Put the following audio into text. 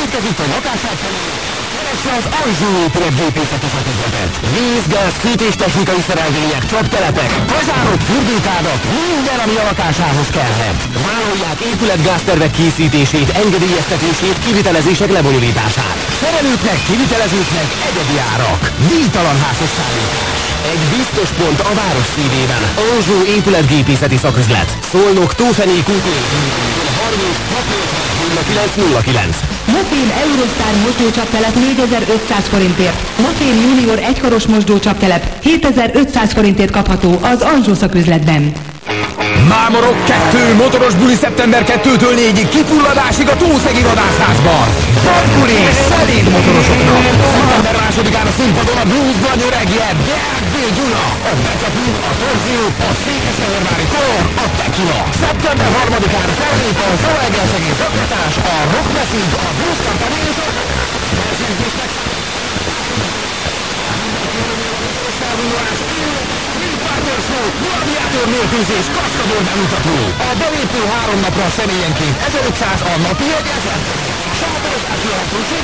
Érkezik a lakásátfelé. Keresse az Anjou épületgépészeti szaküzletet. Víz, gáz, fűtéstechnikai szerelvények, csaptelepek, kazárok, fürdőkádak, minden, ami a lakásához kellhet. Vállalják épületgáztervek készítését, engedélyeztetését, kivitelezések lebonyolítását. Szerelőknek, kivitelezőknek egyedi árak. Díjtalan házhoz szállítás. Egy biztos pont a város szívében. Anjou épületgépészeti szaküzlet. Szolnok, Tófenék út 30 Mofén Eurostar mosdócsaptelep 4500 forintért. Mofén Junior egykaros mosdócsaptelep 7500 forintért kapható az Anjou szaküzletben. Mámorok 2, motoros buli szeptember 2-től 4-ig, kifulladásig a Tószegi vadászházban. Buli és szeléd motorosoknak. Szeptember 2-án a színpadon a bluesban öregje, Deák B. Gyula, a Becsapú, a Torzió, a Székesfehérvári Kor, a Tequila. Szeptember 3-án fellép a Zalaegerszegi Zaklatás, a Rock Message, a Blues Company és a versenyzésnek gladiátor mérkőzés, kaszkadőr bemutató. A belépő 3 napra személyenként 1500, a napi jegy 1000. Sátorozás lehetőség